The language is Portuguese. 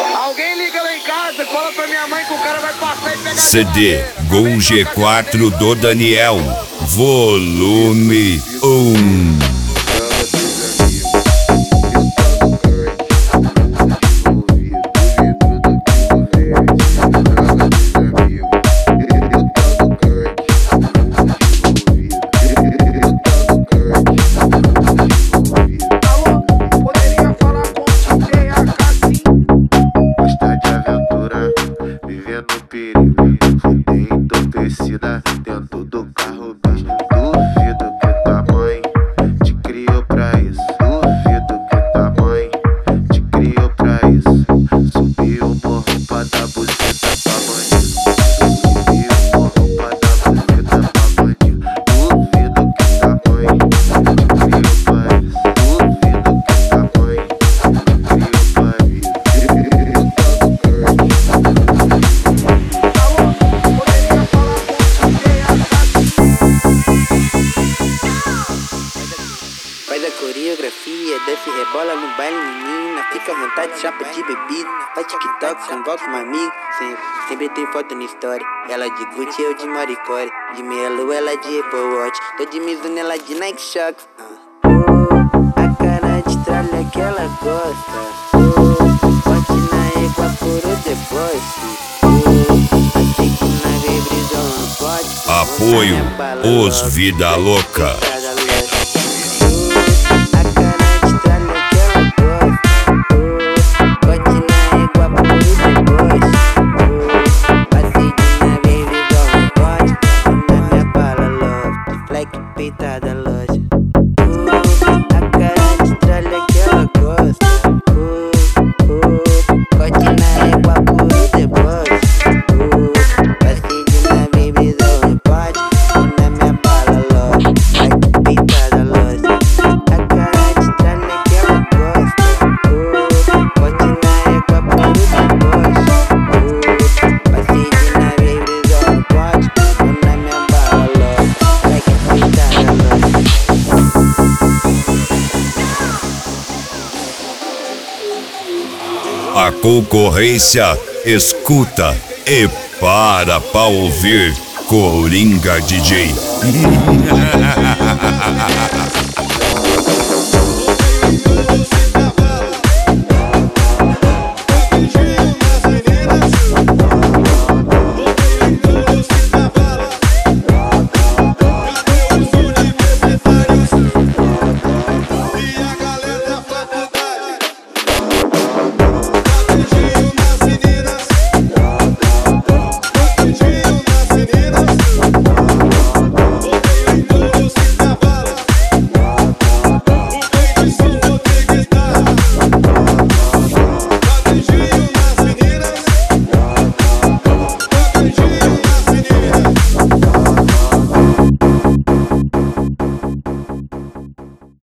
Alguém liga lá em casa, fala pra minha mãe que o cara vai passar e pegar CD Gol G4 do Daniel, volume 1. Dentro do carro, bicho. Duvido que tua mãe te criou pra isso. Duvido que tua mãe te criou pra isso. Subi o morro pra dar buceta pra bandido. Subi o morro pra dar buceta pra bandido. Duvido que tua mãe te criou pra isso. Duvido que tua mãe te criou pra isso. Faz a coreografia, desce e rebola no baile, menina. Fica à vontade, chapa de bebida. Faz TikTok, convoca um amigo. Sempre tem foto na história. Ela de Gucci, eu de Maricore. De meia lua, ela de Apple Watch. Tô de Mizuno, ela de Nike Shox. A cara de tralha que ela gosta. Bote na égua por o deboche. Achei que na rebrisa não pode. Apoio Os Vida Louca. Peitada loja. A cara de tralha que ela gosta. Corte na égua por o deboche. Passei de nave, visão repórter. Na minha bala loja. Like peitada loja. A cara de tralha que ela gosta. Corte na égua por o deboche. Passei de nave, visão repórter. Na minha bala loja. Like peitada. A concorrência escuta e para pra ouvir Coringa DJ.